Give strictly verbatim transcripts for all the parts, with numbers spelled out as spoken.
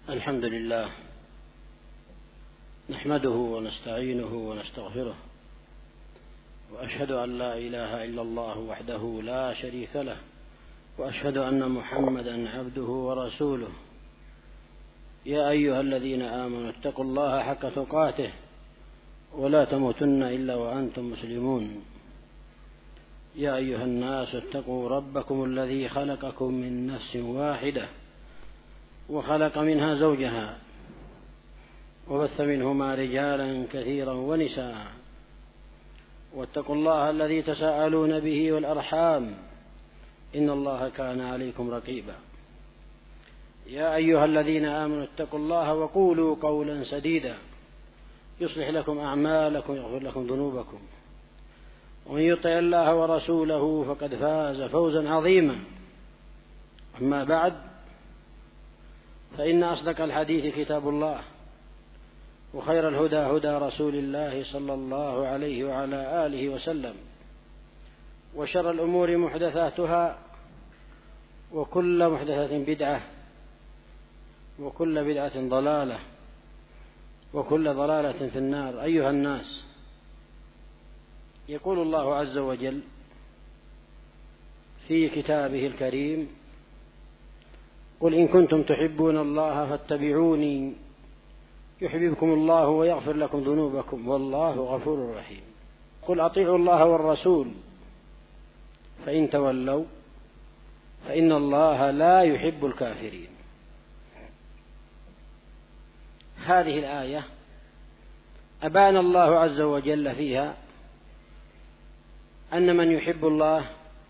الحمد لله نحمده ونستعينه ونستغفره، وأشهد أن لا إله إلا الله وحده لا شريك له، وأشهد أن محمدا عبده ورسوله. يا أيها الذين آمنوا اتقوا الله حق تقاته ولا تموتن إلا وأنتم مسلمون. يا أيها الناس اتقوا ربكم الذي خلقكم من نفس واحدة وخلق منها زوجها وبث منهما رجالا كثيرا ونساء، واتقوا الله الذي تساءلون به والأرحام إن الله كان عليكم رقيبا. يا أيها الذين آمنوا اتقوا الله وقولوا قولا سديدا يصلح لكم أعمالكم ويغفر لكم ذنوبكم، ومن يطع الله ورسوله فقد فاز فوزا عظيما. أما بعد، فإن أصدق الحديث كتاب الله، وخير الهدى هدى رسول الله صلى الله عليه وعلى آله وسلم، وشر الأمور محدثاتها، وكل محدثة بدعة، وكل بدعة ضلالة، وكل ضلالة في النار. أيها الناس، يقول الله عز وجل في كتابه الكريم: قل إن كنتم تحبون الله فاتبعوني يحببكم الله ويغفر لكم ذنوبكم والله غفور رحيم. قل أطيعوا الله والرسول فإن تولوا فإن الله لا يحب الكافرين. هذه الآية أبان الله عز وجل فيها أن من يحب الله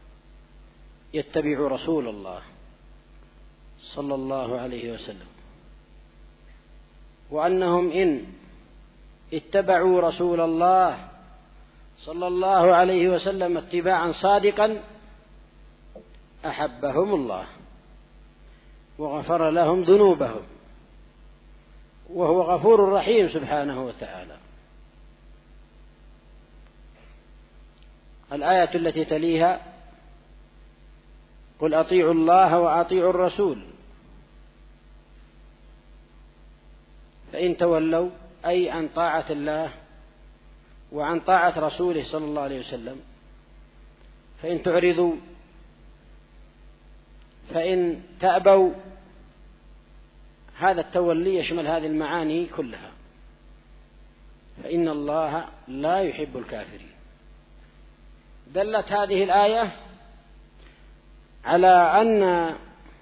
يتبع رسول الله صلى الله عليه وسلم، وأنهم إن اتبعوا رسول الله صلى الله عليه وسلم اتباعا صادقا أحبهم الله وغفر لهم ذنوبهم، وهو غفور رحيم سبحانه وتعالى. الآية التي تليها: قل أطيعوا الله وأطيعوا الرسول فإن تولوا، أي عن طاعة الله وعن طاعة رسوله صلى الله عليه وسلم. فإن تعرضوا، فإن تأبوا، هذا التولي يشمل هذه المعاني كلها. فإن الله لا يحب الكافرين. دلت هذه الآية على أن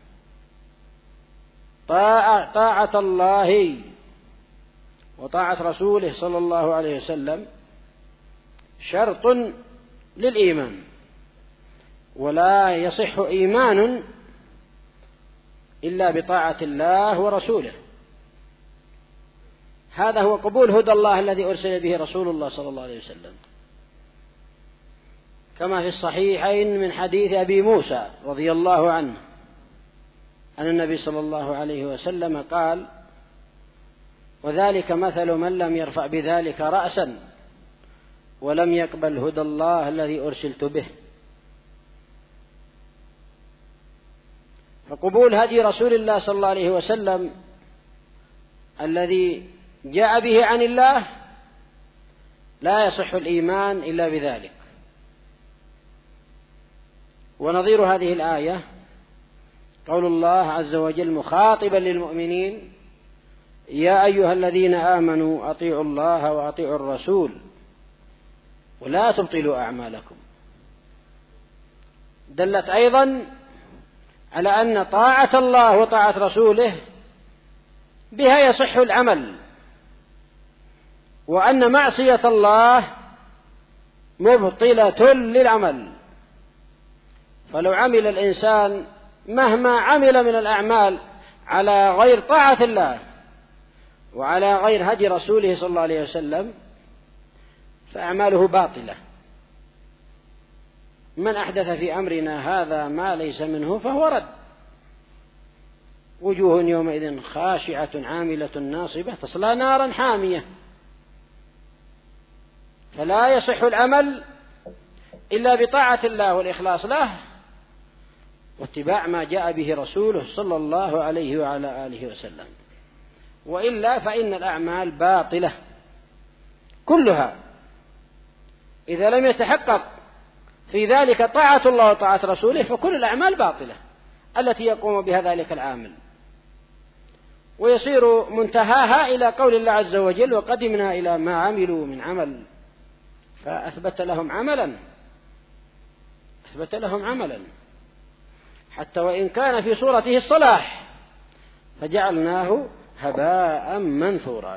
طاعة, طاعة الله وطاعة رسوله صلى الله عليه وسلم شرط للإيمان، ولا يصح إيمان إلا بطاعة الله ورسوله. هذا هو قبول هدى الله الذي أرسل به رسول الله صلى الله عليه وسلم، كما في الصحيحين من حديث أبي موسى رضي الله عنه أن النبي صلى الله عليه وسلم قال: وذلك مثل من لم يرفع بذلك رأسا ولم يقبل هدى الله الذي أرسلت به. فقبول هدي رسول الله صلى الله عليه وسلم الذي جاء به عن الله لا يصح الإيمان إلا بذلك. ونظير هذه الآية قول الله عز وجل مخاطبا للمؤمنين: يا أيها الذين آمنوا أطيعوا الله وأطيعوا الرسول ولا تبطلوا أعمالكم. دلت أيضا على أن طاعة الله وطاعة رسوله بها يصح العمل، وأن معصية الله مبطلة للعمل. فلو عمل الإنسان مهما عمل من الأعمال على غير طاعة الله وعلى غير هدي رسوله صلى الله عليه وسلم فأعماله باطلة. من أحدث في أمرنا هذا ما ليس منه فهو رد. وجوه يومئذ خاشعة عاملة ناصبة تصلى نارا حامية. فلا يصح العمل إلا بطاعة الله والإخلاص له واتباع ما جاء به رسوله صلى الله عليه وعلى آله وسلم. وإلا فإن الأعمال باطلة كلها إذا لم يتحقق في ذلك طاعة الله وطاعة رسوله، فكل الأعمال باطلة التي يقوم بها ذلك العامل، ويصير منتهاها إلى قول الله عز وجل: وقدمنا إلى ما عملوا من عمل فأثبت لهم عملا أثبت لهم عملا حتى وإن كان في صورته الصلاح فجعلناه هباء منثورا.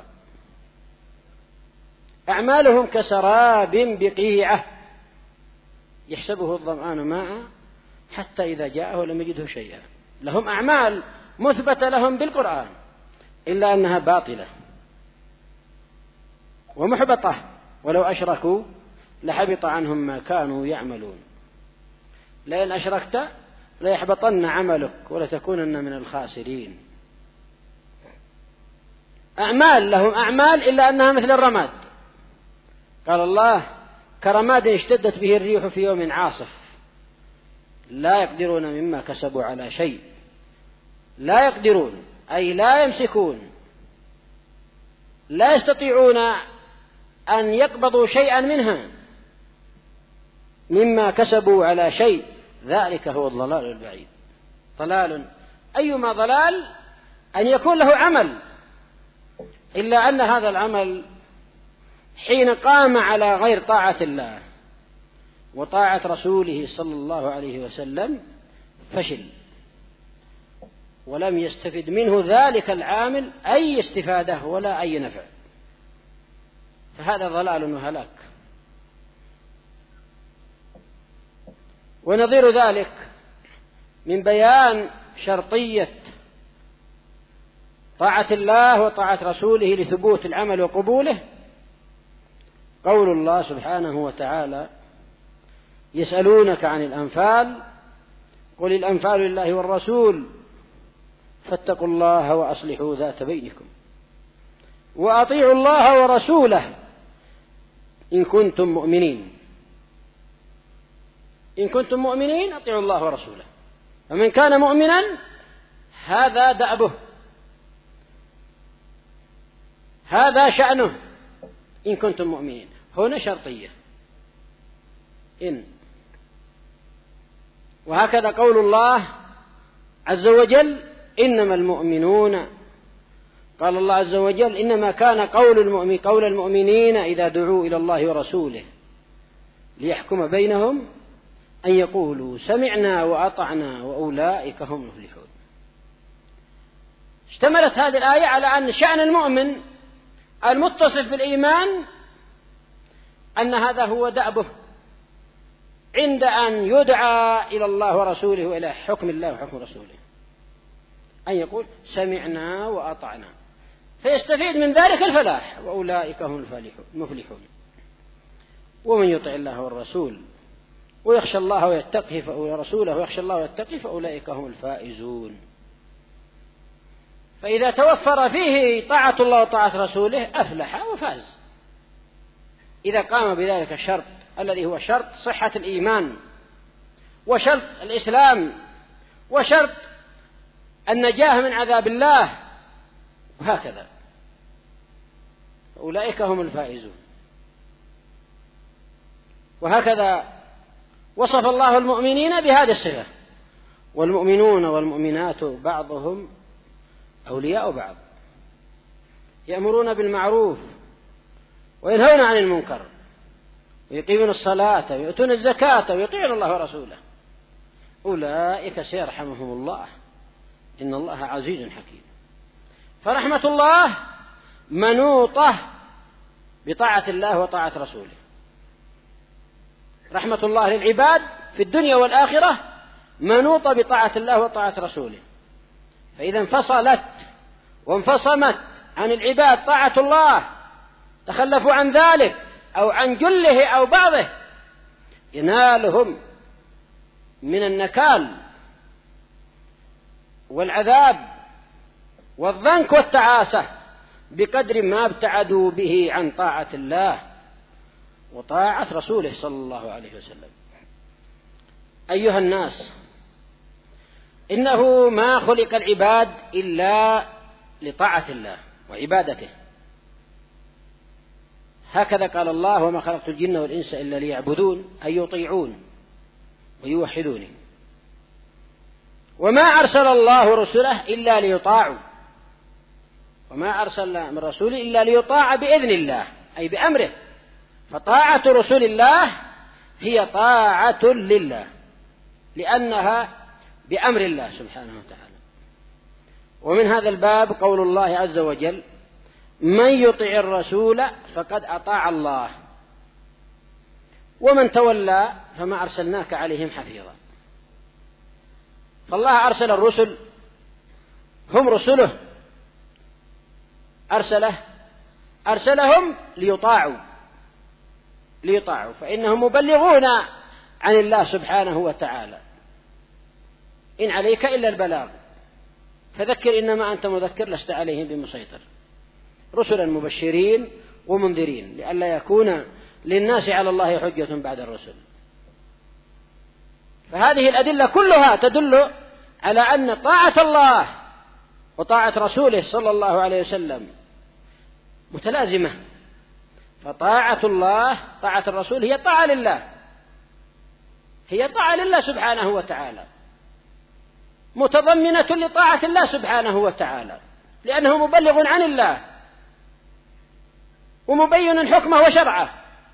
أعمالهم كسراب بقيعة يحسبه الظمآن ماء حتى إذا جاءه لم يجده شيئا. لهم أعمال مثبتة لهم بالقرآن إلا أنها باطلة ومحبطة، ولو أشركوا لحبط عنهم ما كانوا يعملون. لئن أشركت ليحبطن عملك ولتكونن من الخاسرين. أعمال لهم أعمال إلا أنها مثل الرماد. قال الله: كرماد اشتدت به الريح في يوم عاصف لا يقدرون مما كسبوا على شيء. لا يقدرون أي لا يمسكون، لا يستطيعون أن يقبضوا شيئا منها مما كسبوا على شيء. ذلك هو الضلال البعيد. ضلال أيما ضلال أن يكون له عمل، إلا أن هذا العمل حين قام على غير طاعة الله وطاعة رسوله صلى الله عليه وسلم فشل، ولم يستفد منه ذلك العامل أي استفادة ولا أي نفع، فهذا ضلال وهلاك. ونظير ذلك من بيان شرطية طاعة الله وطاعة رسوله لثبوت العمل وقبوله قول الله سبحانه وتعالى: يسألونك عن الأنفال قل الأنفال لله والرسول فاتقوا الله وأصلحوا ذات بينكم وأطيعوا الله ورسوله إن كنتم مؤمنين. إن كنتم مؤمنين أطيعوا الله ورسوله، فمن كان مؤمنا هذا دأبه، هذا شأنه. إن كنتم مؤمنين هنا شرطية إن. وهكذا قول الله عز وجل: إنما المؤمنون. قال الله عز وجل: إنما كان قول المؤمن قول المؤمنين إذا دعوا إلى الله ورسوله ليحكم بينهم أن يقولوا سمعنا وأطعنا وأولئك هم المفلحون. اشتملت هذه الآية على أن شأن المؤمن المتصف بالإيمان أن هذا هو دأبه عند أن يدعى إلى الله ورسوله وإلى حكم الله وحكم رسوله أن يقول سمعنا وأطعنا، فيستفيد من ذلك الفلاح، وأولئك هم المفلحون. ومن يطع الله والرسول ويخشى الله ويتقي ورسوله ويخشى الله ويتقي فأولئك هم الفائزون. فإذا توفر فيه طاعة الله وطاعة رسوله أفلح وفاز، إذا قام بذلك الشرط الذي هو شرط صحة الإيمان وشرط الإسلام وشرط النجاة من عذاب الله، وهكذا أولئك هم الفائزون. وهكذا وصف الله المؤمنين بهذه الصفة: والمؤمنون والمؤمنات بعضهم أولياء بعض يأمرون بالمعروف وينهون عن المنكر ويقيمون الصلاة ويؤتون الزكاة ويطيعون الله ورسوله أولئك سيرحمهم الله إن الله عزيز حكيم. فرحمة الله منوطة بطاعة الله وطاعة رسوله. رحمة الله للعباد في الدنيا والآخرة منوطة بطاعة الله وطاعة رسوله. فإذا انفصلت وانفصمت عن العباد طاعة الله، تخلفوا عن ذلك أو عن جله أو بعضه، ينالهم من النكال والعذاب والضنك والتعاسة بقدر ما ابتعدوا به عن طاعة الله وطاعة رسوله صلى الله عليه وسلم. أيها الناس، إنه ما خلق العباد إلا لطاعة الله وعبادته. هكذا قال الله: وما خلقت الجن والإنس إلا ليعبدون، أي يطيعون ويوحدوني. وما أرسل الله رسله إلا ليطاعوا، وما أرسل من رسول إلا ليطاع بإذن الله، أي بأمره. فطاعة رسول الله هي طاعة لله، لأنها بأمر الله سبحانه وتعالى. ومن هذا الباب قول الله عز وجل: من يطع الرسول فقد أطاع الله ومن تولى فما أرسلناك عليهم حفيظا. فالله أرسل الرسل، هم رسله، أرسله أرسلهم ليطاعوا ليطاعوا فإنهم مبلغون عن الله سبحانه وتعالى. إن عليك إلا البلاغ فذكر إنما أنت مذكر لست عليهم بمسيطر. رسلا مبشرين ومنذرين لئلا يكون للناس على الله حجة بعد الرسل. فهذه الأدلة كلها تدل على أن طاعة الله وطاعة رسوله صلى الله عليه وسلم متلازمة. فطاعة الله طاعة الرسول هي طاعة لله، هي طاعة لله سبحانه وتعالى، متضمنة لطاعة الله سبحانه وتعالى، لأنه مبلغ عن الله ومبين حكمه وشرعه.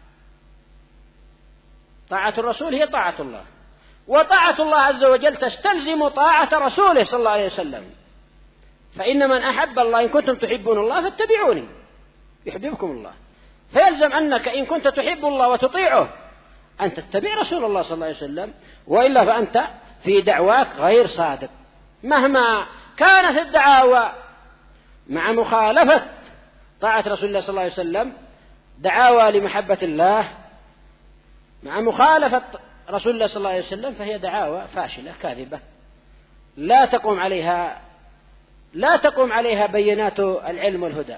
طاعة الرسول هي طاعة الله، وطاعة الله عز وجل تستلزم طاعة رسوله صلى الله عليه وسلم. فإن من أحب الله: إن كنتم تحبون الله فاتبعوني يحببكم الله. فيلزم أنك إن كنت تحب الله وتطيعه أن تتبع رسول الله صلى الله عليه وسلم، وإلا فأنت في دعواك غير صادق، مهما كانت الدعاوى مع مخالفة طاعة رسول الله صلى الله عليه وسلم، دعاوى لمحبة الله مع مخالفة رسول الله صلى الله عليه وسلم، فهي دعاوى فاشلة كاذبة لا تقوم عليها لا تقوم عليها بينات العلم والهدى.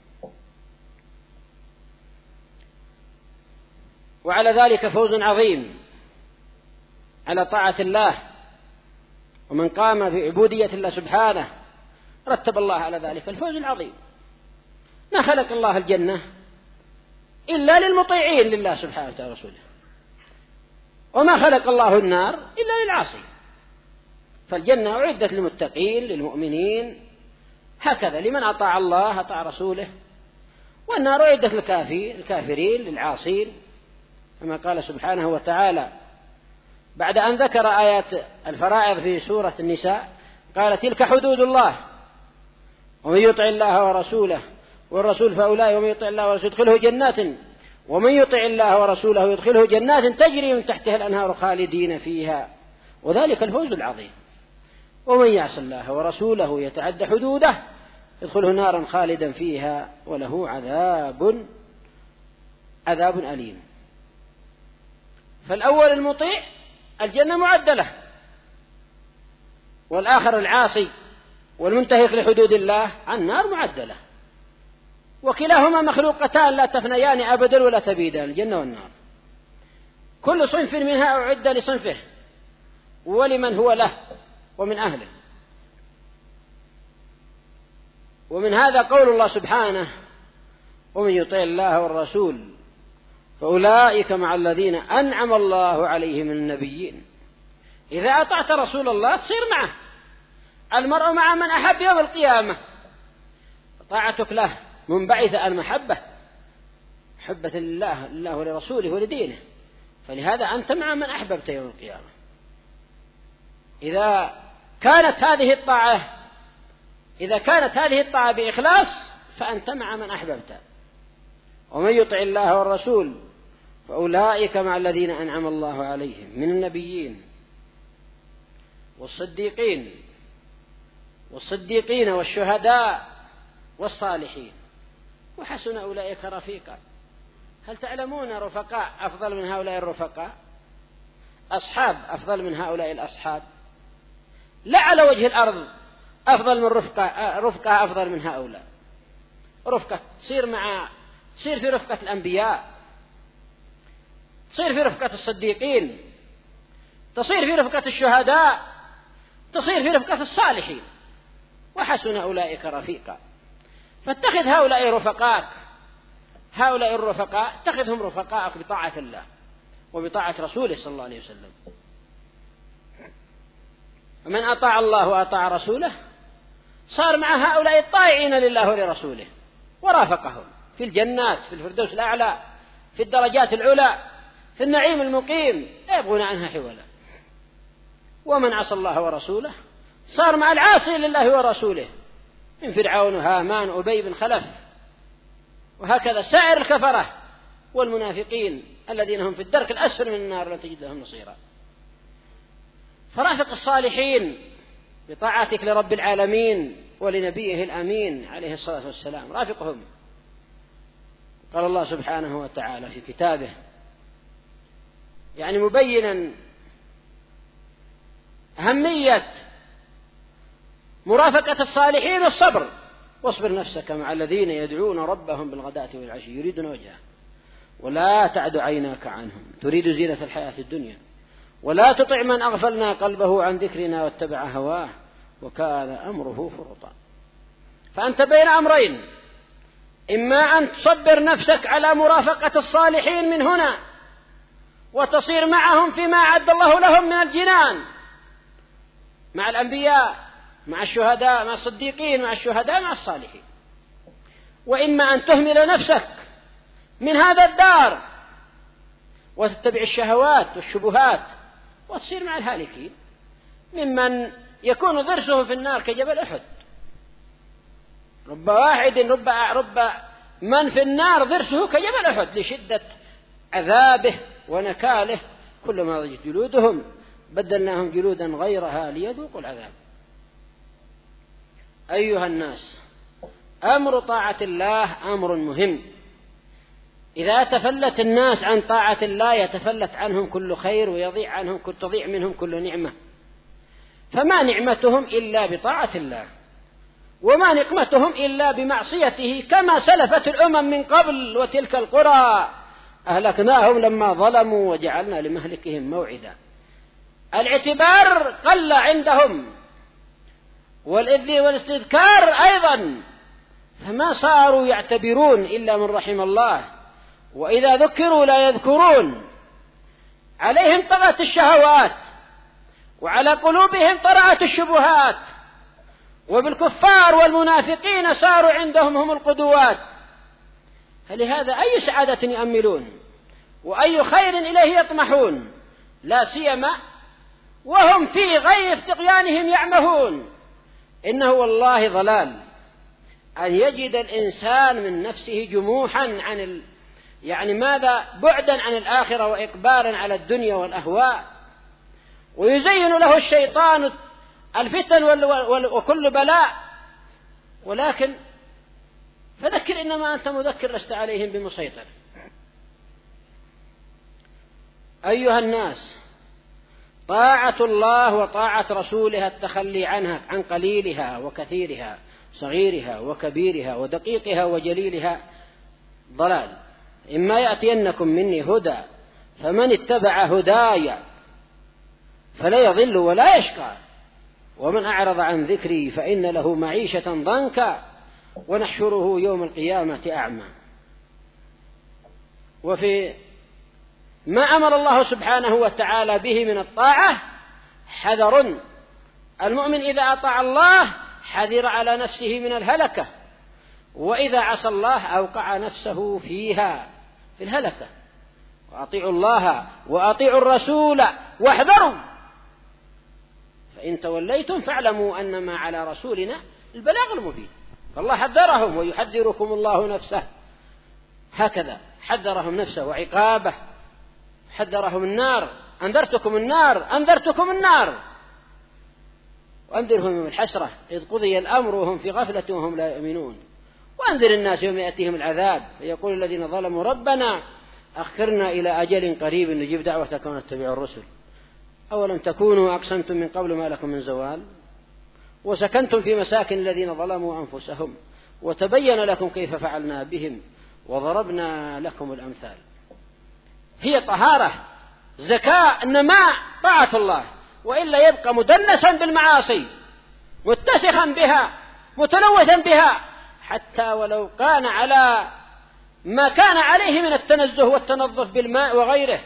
وعلى ذلك فوز عظيم على طاعة الله، ومن قام بعبودية الله سبحانه رتب الله على ذلك الفوز العظيم. ما خلق الله الجنة إلا للمطيعين لله سبحانه وتعالى ورسوله، وما خلق الله النار إلا للعاصي. فالجنة أعدت للمتقين للمؤمنين، هكذا لمن أطاع الله أطاع رسوله، والنار أعدت للكافرين للعاصين، كما قال سبحانه وتعالى بعد أن ذكر آيات الفرائض في سورة النساء: قال: تلك حدود الله ومن يطع الله ورسوله والرسول فأولئك ومن يطع الله ورسوله يدخله جنات ومن يطع الله ورسوله يدخله جنات تجري من تحتها الأنهار خالدين فيها وذلك الفوز العظيم. ومن يعص الله ورسوله يتعدى حدوده يدخله نارا خالدا فيها وله عذاب عذاب أليم. فالأول المطيع الجنة معدلة، والآخر العاصي والمنتهك لحدود الله النار معدلة، وكلاهما مخلوقتان لا تفنيان أبدا ولا تبيدان، الجنة والنار. كل صنف منها أعد لصنفه ولمن هو له ومن أهله. ومن هذا قول الله سبحانه: ومن يطع الله والرسول فأولئك مع الذين أنعم الله عليهم من النبيين. إذا أطعت رسول الله تصير معه، المرء مع من أحب يوم القيامة، طاعتك له منبعثة المحبة، محبة لله لله ولرسوله ولدينه، فلهذا أنت مع من أحببت يوم القيامة. إذا كانت هذه الطاعة إذا كانت هذه الطاعة بإخلاص فأنت مع من أحببت. ومن يطع الله والرسول فأولئك مع الذين أنعم الله عليهم من النبيين والصديقين والصديقين والشهداء والصالحين وحسن أولئك رفيقا. هل تعلمون رفقاء أفضل من هؤلاء الرفقاء؟ أصحاب أفضل من هؤلاء الأصحاب؟ لا على وجه الأرض أفضل من رفقة رفقة أفضل من هؤلاء. رفقة تصير مع تصير في رفقة الأنبياء، تصير في رفقة الصديقين، تصير في رفقة الشهداء، تصير في رفقة الصالحين، وحسن أولئك رفيقا. فاتخذ هؤلاء رفقاك، هؤلاء الرفقاء اتخذهم رفقاءك بطاعة الله وبطاعة رسوله صلى الله عليه وسلم. من أطاع الله وأطاع رسوله صار مع هؤلاء الطائعين لله ولرسوله ورافقهم في الجنات، في الفردوس الأعلى، في الدرجات العلى، في النعيم المقيم، لا يبغون عنها حولا. ومن عصى الله ورسوله صار مع العاصي لله ورسوله من فرعون وهامان وأبي بن خلف، وهكذا سائر الكفرة والمنافقين الذين هم في الدرك الأسفل من النار لن تجد لهم نصيرا. فرافق الصالحين بطاعتك لرب العالمين ولنبيه الأمين عليه الصلاة والسلام، رافقهم. قال الله سبحانه وتعالى في كتابه يعني مبينا أهمية مرافقة الصالحين والصبر: واصبر نفسك مع الذين يدعون ربهم بالغداة والعشي يريدون وجهه ولا تعد عيناك عنهم تريد زينة الحياة الدنيا ولا تطع من أغفلنا قلبه عن ذكرنا واتبع هواه وكان أمره فرطا. فأنت بين أمرين: إما أن تصبر نفسك على مرافقة الصالحين من هنا وتصير معهم فيما أعد الله لهم من الجنان مع الأنبياء، مع الشهداء، مع الصديقين، مع الشهداء، مع الصالحين، وإما أن تهمل نفسك من هذا الدار وتتبع الشهوات والشبهات وتصير مع الهالكين ممن يكون ضرسه في النار كجبل أحد. رب واحد رب رب من في النار ضرسه كجبل أحد لشدة عذابه ونكاله، كلما ضجت جلودهم بدلناهم جلودا غيرها ليذوقوا العذاب. أيها الناس، أمر طاعة الله أمر مهم. إذا تفلت الناس عن طاعة الله يتفلت عنهم كل خير ويضيع عنهم كل تضيع منهم كل نعمة، فما نعمتهم إلا بطاعة الله، وما نقمتهم إلا بمعصيته، كما سلفت الأمم من قبل: وتلك القرى أهلكناهم لما ظلموا وجعلنا لمهلكهم موعدا. الاعتبار قل عندهم والإذن والاستذكار أيضا، فما صاروا يعتبرون إلا من رحم الله، وإذا ذكروا لا يذكرون. عليهم طغت الشهوات وعلى قلوبهم طرأت الشبهات، وبالكفار والمنافقين صاروا عندهم هم القدوات. فلهذا أي سعادة يأملون وأي خير إليه يطمحون، لا سيما وهم في غير طغيانهم يعمهون. إنه والله ضلال أن يجد الإنسان من نفسه جموحا عن ال... يعني ماذا بعدا عن الآخرة وإقبالا على الدنيا والأهواء، ويزين له الشيطان الفتن وال... وال... وكل بلاء، ولكن فذكر إنما أنت مذكر لست عليهم بمسيطر. أيها الناس، طاعة الله وطاعة رسوله التخلي عنها عن قليلها وكثيرها، صغيرها وكبيرها، ودقيقها وجليلها ضلال. إما يأتينكم مني هدى فمن اتبع هداي فلا يضل ولا يشقى، ومن أعرض عن ذكري فإن له معيشة ضنكا ونحشره يوم القيامة أعمى. وفي ما أمر الله سبحانه وتعالى به من الطاعة حذر. المؤمن إذا أطاع الله حذر على نفسه من الهلكة، وإذا عصى الله أوقع نفسه فيها في الهلكة. وأطيعوا الله وأطيعوا الرسول واحذروا فإن توليتم فاعلموا أنما على رسولنا البلاغ المبين. فالله حذرهم ويحذركم الله نفسه، هكذا حذرهم نفسه وعقابه، حذرهم النار: أنذرتكم النار أنذرتكم النار وأنذرهم من الحسرة إذ قضي الأمر وهم في غفلة وهم لا يؤمنون. وأنذر الناس يوم يأتيهم العذاب فيقول الذين ظلموا ربنا أخرنا إلى أجل قريب نجيب دعوتك ونتبع الرسل أولم تكونوا أقسمتم من قبل ما لكم من زوال وسكنتم في مساكن الذين ظلموا أنفسهم وتبين لكم كيف فعلنا بهم وضربنا لكم الأمثال. هي طهارة، زكاة، نماء، طاعة الله، وإلا يبقى مدنسا بالمعاصي متسخا بها متلوثا بها حتى ولو كان على ما كان عليه من التنزه والتنظف بالماء وغيره.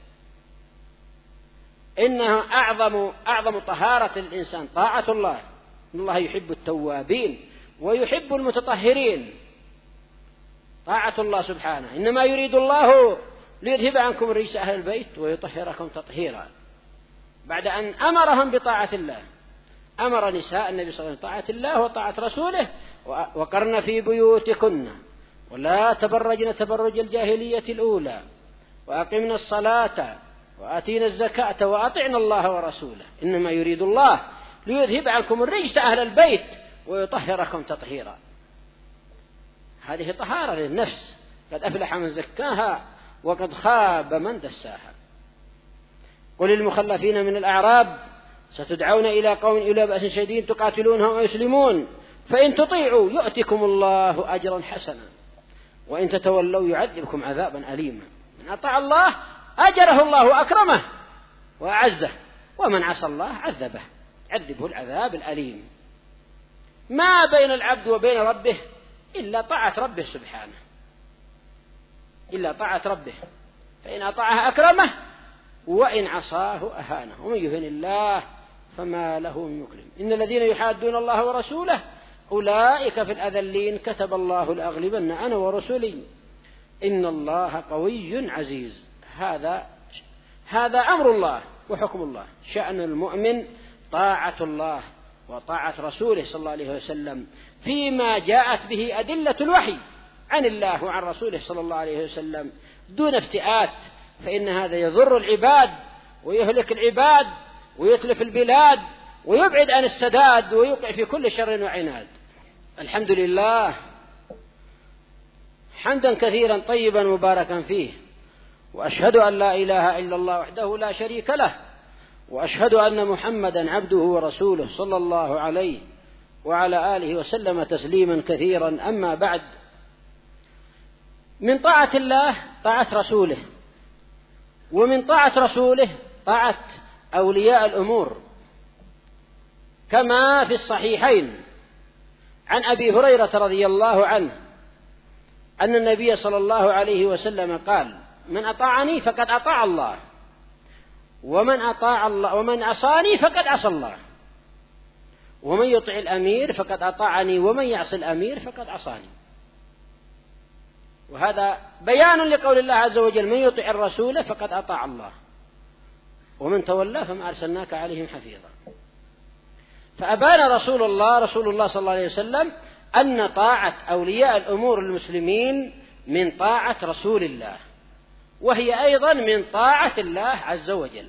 إنه أعظم أعظم طهارة الإنسان طاعة الله. إن الله يحب التوابين ويحب المتطهرين. طاعة الله سبحانه. إنما يريد الله ليذهب عنكم الرجس أهل البيت ويطهركم تطهيرا. بعد أن أمرهم بطاعة الله أمر نساء النبي صلى الله عليه وسلم طاعة الله وطاعة رسوله وقرن في بيوتكن ولا تبرجن تبرج الجاهلية الأولى وأقمنا الصلاة وآتينا الزكاة وأطعنا الله ورسوله. إنما يريد الله ليذهب عنكم الرجس أهل البيت ويطهركم تطهيرا. هذه طهارة للنفس. قد أفلح من زكاها وقد خاب من دساها. قل للمخلفين من الأعراب ستدعون إلى قوم إلى بأس شديد تقاتلونهم ويسلمون فإن تطيعوا يؤتكم الله أجرا حسنا وإن تتولوا يعذبكم عذابا أليما. من أطاع الله أجره الله وأكرمه وأعزه ومن عصى الله عذبه عذبه العذاب الأليم. ما بين العبد وبين ربه إلا طاعة ربه سبحانه إلا طاعة ربه. فإن أطاعه أكرمه وإن عصاه أهانه ومن يهن الله فما له من مكرم. إن الذين يحادون الله ورسوله أولئك في الأذلين كتب الله لأغلبن أنا ورسلي إن الله قوي عزيز. هذا هذا أمر الله وحكم الله. شأن المؤمن طاعة الله وطاعة رسوله صلى الله عليه وسلم فيما جاءت به أدلة الوحي عن الله وعن رسوله صلى الله عليه وسلم دون افتئات. فإن هذا يضر العباد ويهلك العباد ويتلف البلاد ويبعد عن السداد ويوقع في كل شر وعناد. الحمد لله حمدا كثيرا طيبا مباركا فيه وأشهد أن لا إله إلا الله وحده لا شريك له وأشهد أن محمدا عبده ورسوله صلى الله عليه وعلى آله وسلم تسليما كثيرا. أما بعد، من طاعة الله طاعة رسوله ومن طاعة رسوله طاعة أولياء الأمور كما في الصحيحين عن أبي هريرة رضي الله عنه أن النبي صلى الله عليه وسلم قال من أطاعني فقد أطاع الله ومن أطاع الله ومن عصاني فقد عصى الله ومن يطع الأمير فقد أطاعني ومن يعصي الأمير فقد عصاني. وهذا بيان لقول الله عز وجل من يطع الرسول فقد أطاع الله ومن تولى فما أرسلناك عليهم حفيظا. فأبان رسول الله رسول الله صلى الله عليه وسلم أن طاعة أولياء الأمور المسلمين من طاعة رسول الله وهي أيضا من طاعة الله عز وجل.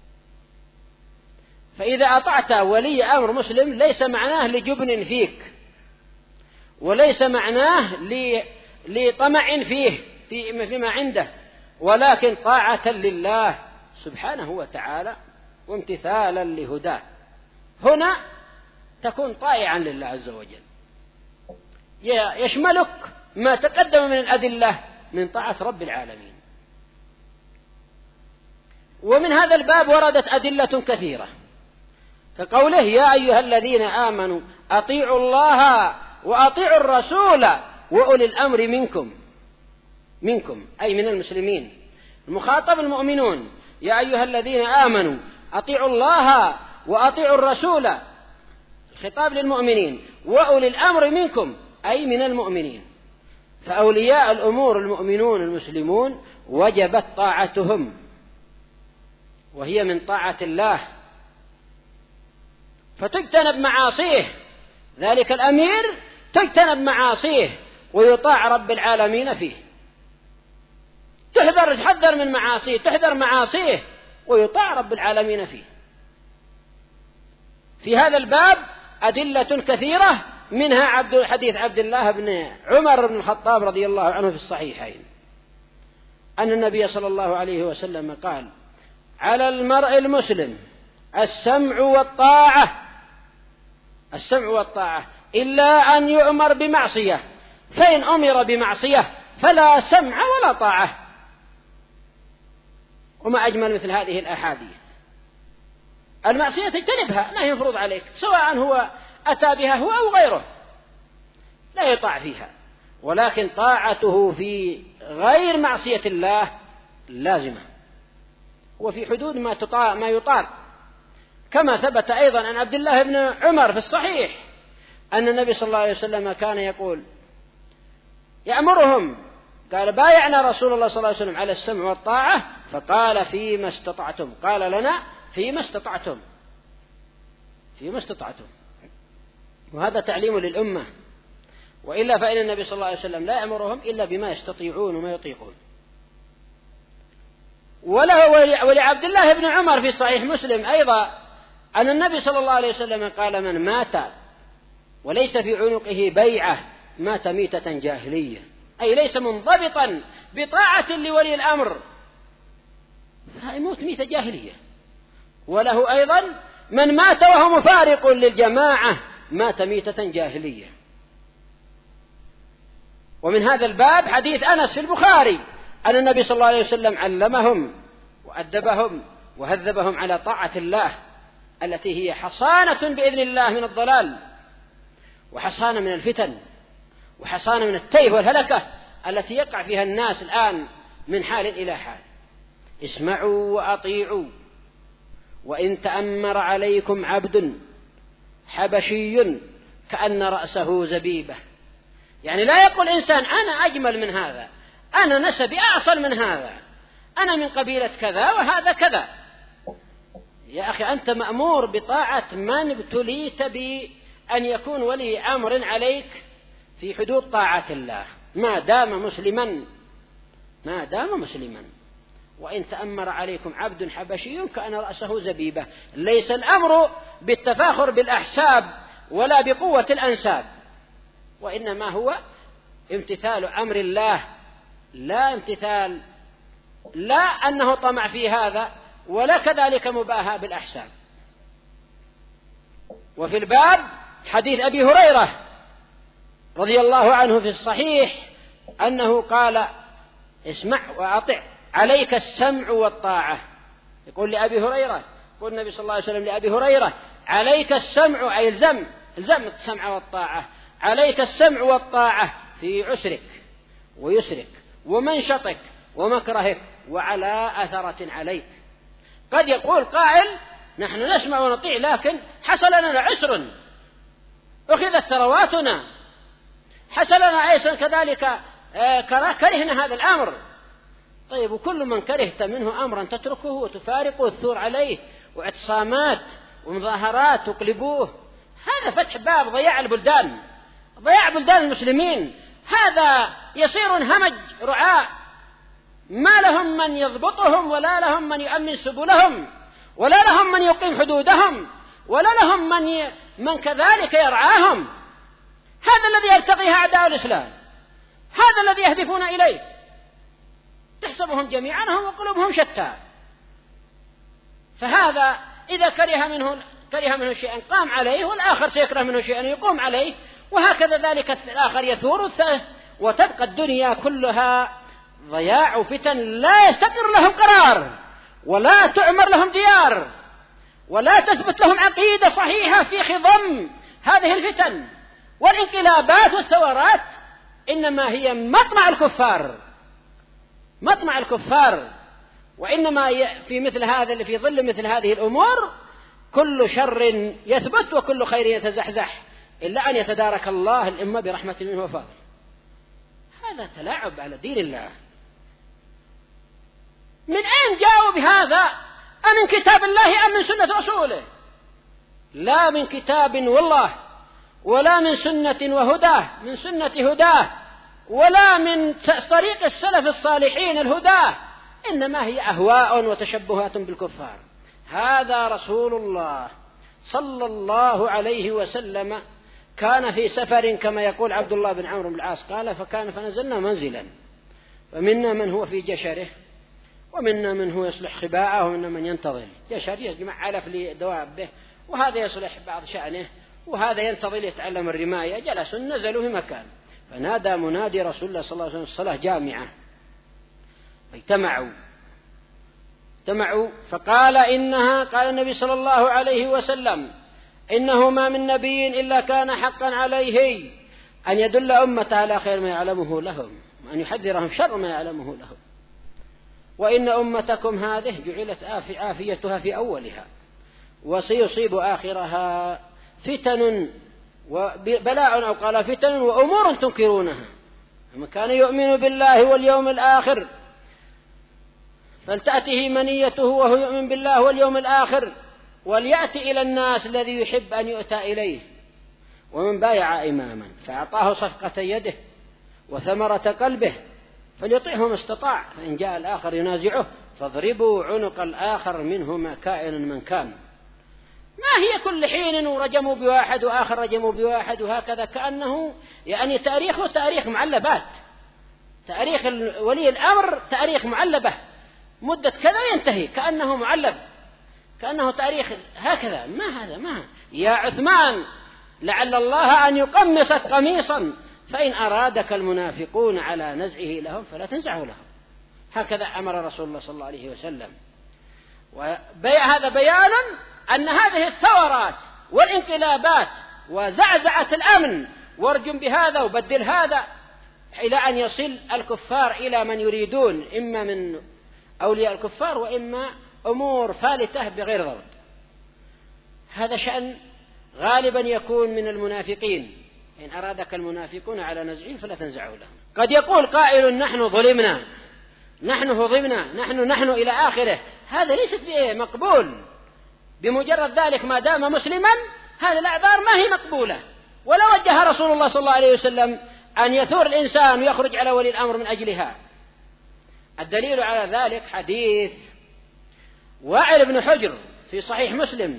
فإذا أطعت ولي أمر مسلم ليس معناه لجبن فيك وليس معناه لطمع فيه فيما عنده ولكن طاعة لله سبحانه وتعالى وامتثالا لهداه. هنا تكون طائعا لله عز وجل يشملك ما تقدم من الأدلة من طاعة رب العالمين. ومن هذا الباب وردت أدلة كثيرة كقوله يا أيها الذين آمنوا أطيعوا الله وأطيعوا الرسول وأولي الأمر منكم منكم أي من المسلمين. المخاطب المؤمنون يا أيها الذين آمنوا أطيعوا الله وأطيعوا الرسول الخطاب للمؤمنين وأولي الأمر منكم أي من المؤمنين. فأولياء الأمور المؤمنون المسلمون وجبت طاعتهم وهي من طاعة الله فتجتنب معاصيه. ذلك الأمير تجتنب معاصيه ويطاع رب العالمين فيه. تحذر تحذر من معاصيه تحذر معاصيه ويطاع رب العالمين فيه. في هذا الباب أدلة كثيرة منها عبد حديث عبد الله بن عمر بن الخطاب رضي الله عنه في الصحيحين أن النبي صلى الله عليه وسلم قال على المرء المسلم السمع والطاعة السمع والطاعة إلا أن يؤمر بمعصية فإن أمر بمعصية فلا سمع ولا طاعة. وما أجمل مثل هذه الأحاديث. المعصية تجتنبها ما هي مفروض عليك سواء هو أتى بها هو أو غيره. لا يطاع فيها، ولكن طاعته في غير معصية الله لازمة، وفي حدود ما تطاع ما يطاق، كما ثبت أيضا عن عبد الله بن عمر في الصحيح أن النبي صلى الله عليه وسلم كان يقول يأمرهم، قال بايعنا رسول الله صلى الله عليه وسلم على السمع والطاعة، فقال فيما استطعتم، قال لنا فيما استطعتم، فيما استطعتم. وهذا تعليم للأمة، وإلا فإن النبي صلى الله عليه وسلم لا يأمرهم إلا بما يستطيعون وما يطيقون. وله ولعبد الله بن عمر في صحيح مسلم أيضا أن النبي صلى الله عليه وسلم قال من مات وليس في عنقه بيعة مات ميتة جاهلية، أي ليس منضبطا بطاعة لولي الأمر فيموت ميتة جاهلية. وله أيضا من مات وهو مفارق للجماعة مات ميتة جاهلية. ومن هذا الباب حديث أنس في البخاري أن النبي صلى الله عليه وسلم علمهم وأدبهم وهذبهم على طاعة الله التي هي حصانة بإذن الله من الضلال، وحصانة من الفتن، وحصانة من التيه والهلكة التي يقع فيها الناس الآن من حال إلى حال. اسمعوا وأطيعوا وإن تأمر عليكم عبد حبشي كأن رأسه زبيبة. يعني لا يقول إنسان أنا أجمل من هذا، أنا نسبي أعصر من هذا، أنا من قبيلة كذا وهذا كذا. يا أخي أنت مأمور بطاعة من ابتليت بأن يكون ولي أمر عليك في حدود طاعة الله ما دام مسلما، ما دام مسلما. وإن تأمر عليكم عبد حبشي كأن رأسه زبيبة. ليس الأمر بالتفاخر بالأحساب ولا بقوة الأنساب، وإنما هو امتثال أمر الله، لا امتثال لا أنه طمع في هذا ولا كذلك مباهى بالأحساب. وفي الباب حديث أبي هريرة رضي الله عنه في الصحيح أنه قال اسمع وأطع عليك السمع والطاعة. يقول لأبي هريرة، يقول النبي صلى الله عليه وسلم لأبي هريرة عليك السمع، أي الزم الزم السمع والطاعة، عليك السمع والطاعة في عسرك ويسرك ومنشطك ومكرهك وعلى أثرة عليك. قد يقول قائل نحن نسمع ونطيع لكن حصل لنا عسر، أخذت ثرواتنا، حصل لنا عيسى كذلك كرهنا هذا الأمر. طيب وكل من كرهت منه أمرا تتركه وتفارقه الثور عليه واعتصامات ومظاهرات تقلبوه، هذا فتح باب ضياع البلدان، ضياع بلدان المسلمين. هذا يصير همج رعاء ما لهم من يضبطهم ولا لهم من يؤمن سبلهم ولا لهم من يقيم حدودهم ولا لهم من, ي... من كذلك يرعاهم. هذا الذي يلتقيها أعداء الإسلام، هذا الذي يهدفون إليه. تحسبهم جميعا هم وقلوبهم شتى. فهذا إذا كره منه كره منه شيئا قام عليه، والآخر سيكره منه شيئا يقوم عليه، وهكذا ذلك الآخر يثور، وتبقى الدنيا كلها ضياع فتن لا يستقر لهم قرار ولا تعمر لهم ديار ولا تثبت لهم عقيدة صحيحة في خضم هذه الفتن والانقلابات والثورات. إنما هي مطمع الكفار، مطمع الكفار. وإنما في مثل هذا اللي في ظل مثل هذه الأمور كل شر يثبت وكل خير يتزحزح، إلا أن يتدارك الله الأمة برحمة منه وفضل. هذا تلاعب على دين الله. من أين جاءوا بهذا؟ أمن كتاب الله أم من سنة رسوله؟ لا من كتاب والله، ولا من سنة وهداه من سنة هداه، ولا من طريق السلف الصالحين الهداه، إنما هي أهواء وتشبهات بالكفار. هذا رسول الله صلى الله عليه وسلم كان في سفر كما يقول عبد الله بن عمرو بن العاص قال فكان فنزلنا منزلا فمنا من هو في جشره ومنا من هو يصلح خباءه ومنا من ينتظر. جشر يجمع علف لدوابه، وهذا يصلح بعض شأنه، وهذا ينتظر يتعلم الرماية. جلسوا نزلوا في مكان، فنادى منادي رسول الله صلى الله عليه وسلم الصلاة جامعة، فاجتمعوا اجتمعوا فقال إنها قال النبي صلى الله عليه وسلم إنه ما من نبي إلا كان حقا عليه أن يدل أمته على خير ما يعلمه لهم، وأن يحذرهم شر ما يعلمه لهم. وإن أمتكم هذه جعلت عافيتها في أولها وسيصيب آخرها فتن وبلاء، أو قال فتن وأمور تنكرونها. من كان يؤمن بالله واليوم الآخر فلتأته منيته وهو يؤمن بالله واليوم الآخر وليأتي إلى الناس الذي يحب أن يؤتى إليه. ومن بايع إماما فأعطاه صفقة يده وثمرة قلبه فليطعه ما استطاع، فإن جاء الآخر ينازعه فاضربوا عنق الآخر منهما كائن من كان. ما هي كل حين ورجموا بواحد وآخر رجموا بواحد وهكذا، كأنه يعني تاريخه تاريخ معلبات، تاريخ ولي الأمر تاريخ معلبة مدة كذا ينتهي، كأنه معلب، كأنه تاريخ هكذا. ما هذا ما يا عثمان لعل الله أن يقمصك قميصا فإن أرادك المنافقون على نزعه لهم فلا تنزعه لهم. هكذا أمر رسول الله صلى الله عليه وسلم. وبيع هذا بيان أن هذه الثورات والانقلابات وزعزعة الأمن وارجم بهذا وبدل هذا إلى أن يصل الكفار إلى من يريدون إما من أولياء الكفار وإما أمور فالتة بغير ضرب. هذا شأن غالبا يكون من المنافقين، إن أرادك المنافقون على نزعه فلا تنزعه لهم. قد يقول قائل نحن ظلمنا، نحن هضمنا، نحن نحن إلى آخره. هذا ليست به مقبول، بمجرد ذلك ما دام مسلما هذه الأعذار ما هي مقبولة. ولا وجه رسول الله صلى الله عليه وسلم أن يثور الإنسان ويخرج على ولي الأمر من أجلها. الدليل على ذلك حديث وائل بن حجر في صحيح مسلم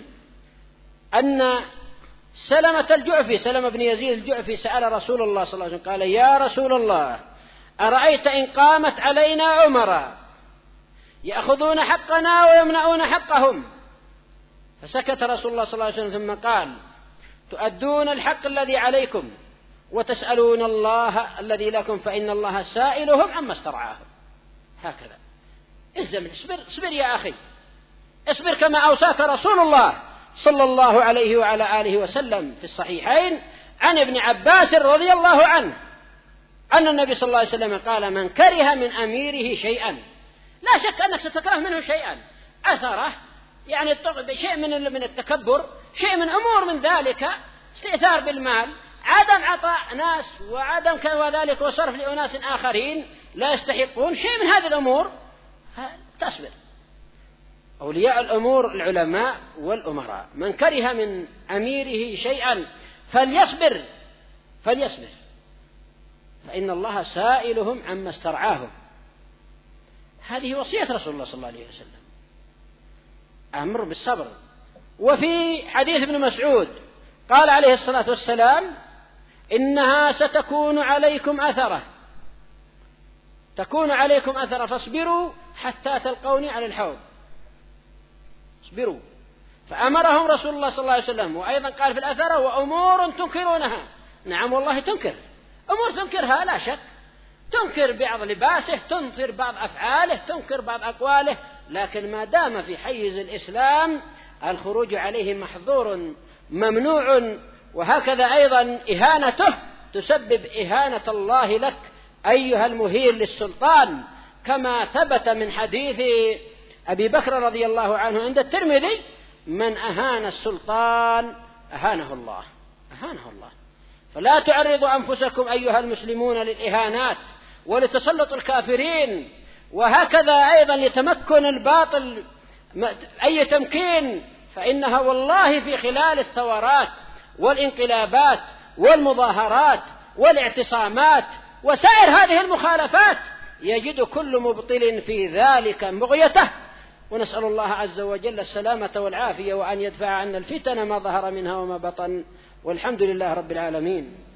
أن سلمة الجعفي سلمة بن يزيد الجعفي سأل رسول الله صلى الله عليه وسلم قال يا رسول الله أرأيت إن قامت علينا أمراء يأخذون حقنا ويمنعون حقهم؟ فسكت رسول الله صلى الله عليه وسلم ثم قال تؤدون الحق الذي عليكم وتسألون الله الذي لكم فإن الله سائلهم عما استرعاهم. هكذا الزم، اصبر اصبر يا أخي، اصبر كما أوصاك رسول الله صلى الله عليه وعلى آله وسلم في الصحيحين عن ابن عباس رضي الله عنه أن النبي صلى الله عليه وسلم قال من كره من أميره شيئا، لا شك أنك ستكره منه شيئا أثره، يعني شيء من من التكبر، شيء من أمور من ذلك، استئثار بالمال، عدم عطاء ناس وعدم كذلك وصرف لأناس آخرين لا يستحقون شيء من هذه الأمور، تصبر. أولياء الأمور العلماء والأمراء من كره من أميره شيئا فليصبر فليصبر فإن الله سائلهم عما استرعاهم. هذه وصية رسول الله صلى الله عليه وسلم، أمر بالصبر. وفي حديث ابن مسعود قال عليه الصلاة والسلام إنها ستكون عليكم أثرة تكون عليكم أثرة فاصبروا حتى تلقوني على الحوض، اصبروا. فأمرهم رسول الله صلى الله عليه وسلم. وأيضا قال في الأثرة وأمور تنكرونها، نعم والله تنكر أمور، تنكرها لا شك، تنكر بعض لباسه، تنكر بعض أفعاله، تنكر بعض أقواله، لكن ما دام في حيز الإسلام الخروج عليه محظور ممنوع. وهكذا أيضا إهانته تسبب إهانة الله لك أيها المهين للسلطان، كما ثبت من حديث أبي بكر رضي الله عنه عند الترمذي من أهان السلطان أهانه الله أهانه الله. فلا تعرضوا أنفسكم أيها المسلمون للإهانات ولتسلط الكافرين، وهكذا أيضا لتمكن الباطل أي تمكين، فإنها والله في خلال الثورات والانقلابات والمظاهرات والاعتصامات وسائر هذه المخالفات يجد كل مبطل في ذلك بغيته. ونسأل الله عز وجل السلامة والعافية وأن يدفع عنا الفتن ما ظهر منها وما بطن، والحمد لله رب العالمين.